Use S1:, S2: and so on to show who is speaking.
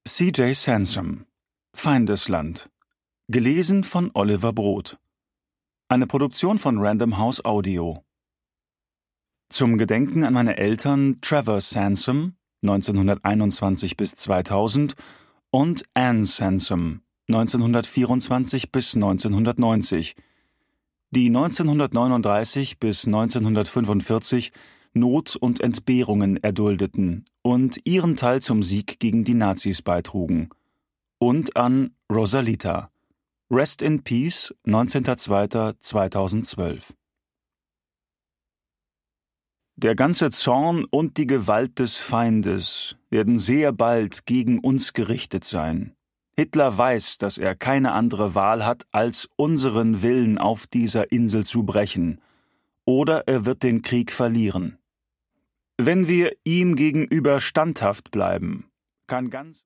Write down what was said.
S1: C.J. Sansom Feindesland. Gelesen von Oliver Brot. Eine Produktion von Random House Audio. Zum Gedenken an meine Eltern Trevor Sansom (1921 bis 2000) und Anne Sansom (1924 bis 1990), die 1939 bis 1945 Not und Entbehrungen erduldeten und ihren Teil zum Sieg gegen die Nazis beitrugen, und an Rosalita. Rest in Peace, 19.02.2012. Der ganze Zorn und die Gewalt des Feindes werden sehr bald gegen uns gerichtet sein. Hitler weiß, dass er keine andere Wahl hat, als unseren Willen auf dieser Insel zu brechen, oder er wird den Krieg verlieren. Wenn wir ihm gegenüber standhaft bleiben, kann ganz